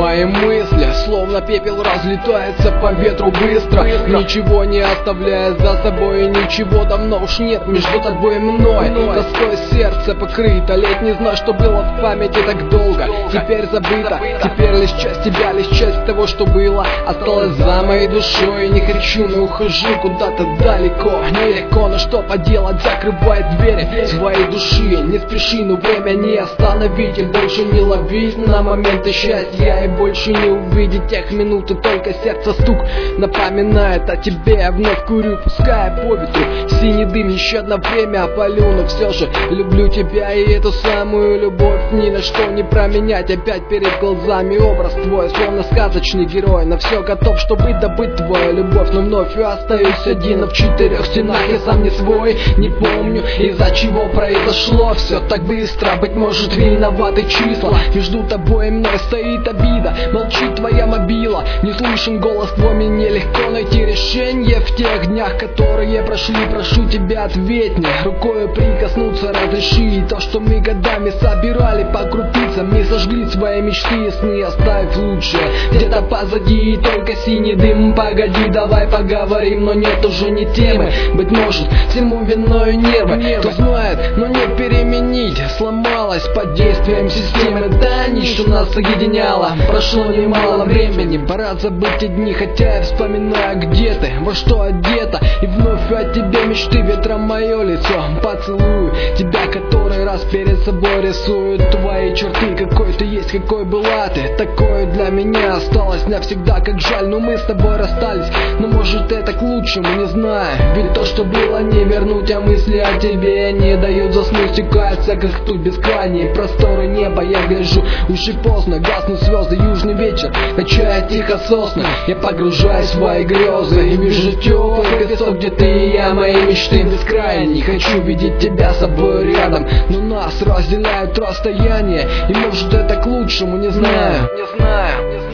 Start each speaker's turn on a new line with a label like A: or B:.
A: Мои мысли, словно пепел, разлетаются по ветру быстро, ничего не оставляя за собой, и ничего давно уж нет между тобой и мной. Тоской сердце покрыто, летний знак, что было в памяти так долго, теперь забыто. Теперь лишь часть тебя, лишь часть того, что было, осталось за моей душой. Не кричу, но ухожу куда-то далеко. Нелегко, но что поделать, закрывает двери своей души. Не спеши, но время не остановить, и больше не ловить на моменты счастья, и больше не увидеть тех минут, и только сердце стук напоминает о тебе. Я вновь курю, пуская по ветру синий дым, еще одно время опалю, но все же люблю тебя, и эту самую любовь ни на что не променять. Опять перед глазами образ твой, словно сказочный герой, на все готов, чтобы добыть твою любовь, но вновь я остаюсь один в четырех стенах. Я сам не свой, не помню, из-за чего произошло все так быстро. Быть может, виноваты числа, между тобой и мной стоит обида. Молчит твоя мобила, не слышен голос твой, мне нелегко найти решение в тех днях, которые прошли. Прошу тебя, ответь мне, рукою прикоснуться разреши. И то, что мы годами собирали по крупицам, не сожгли свои мечты и сны, оставь лучшее где-то позади, и только синий дым. Погоди, давай поговорим, но нет уже ни темы. Быть может, всему виною нервы, кто знает, но не переменить. Сломалась под действием системы, да нить, что нас соединяла. Прошло немало времени, пора забыть те дни, хотя я вспоминаю, где ты, во что одета. И вновь от тебя мечты ветром мое лицо. Поцелую тебя, который раз перед собой рисует твои черты. Какой ты есть, какой была ты, такое для меня осталось навсегда. Как жаль, но мы с тобой расстались, но может это к лучшему, не знаю. Ведь то, что было, не вернуть, а мысли о тебе не дают заснуть. Стекаются, как ртуть, бескрайние просторы неба. Я гляжу, уже поздно, гаснут звезды, южный вечер, качая тихо сосны. Я погружаюсь в свои грезы и вижу теплый песок, где ты и я, мои мечты бескрайние. Хочу видеть тебя с собой рядом, но нас разделяют расстояние, и может это к лучшему, не знаю.